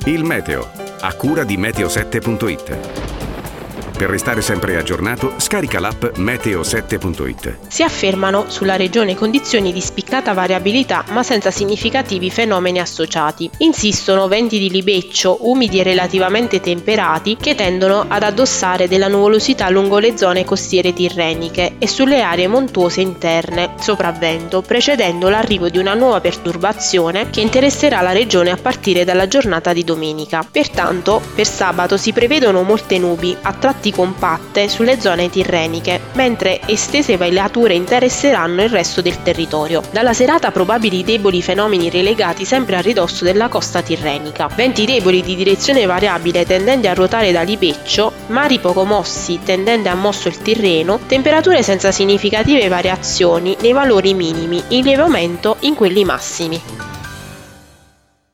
Il meteo, a cura di meteo7.it. Per restare sempre aggiornato, scarica l'app meteo7.it. Si affermano sulla regione condizioni di spiccata variabilità ma senza significativi fenomeni associati. Insistono venti di libeccio, umidi e relativamente temperati, che tendono ad addossare della nuvolosità lungo le zone costiere tirreniche e sulle aree montuose interne, sopravvento, precedendo l'arrivo di una nuova perturbazione che interesserà la regione a partire dalla giornata di domenica. Pertanto, per sabato si prevedono molte nubi, a tratti compatte sulle zone tirreniche, mentre estese velature interesseranno il resto del territorio. Dalla serata probabili deboli fenomeni relegati sempre a ridosso della costa tirrenica. Venti deboli di direzione variabile tendenti a ruotare da libeccio, mari poco mossi tendenti a mosso il Tirreno, temperature senza significative variazioni nei valori minimi, in lieve aumento in quelli massimi.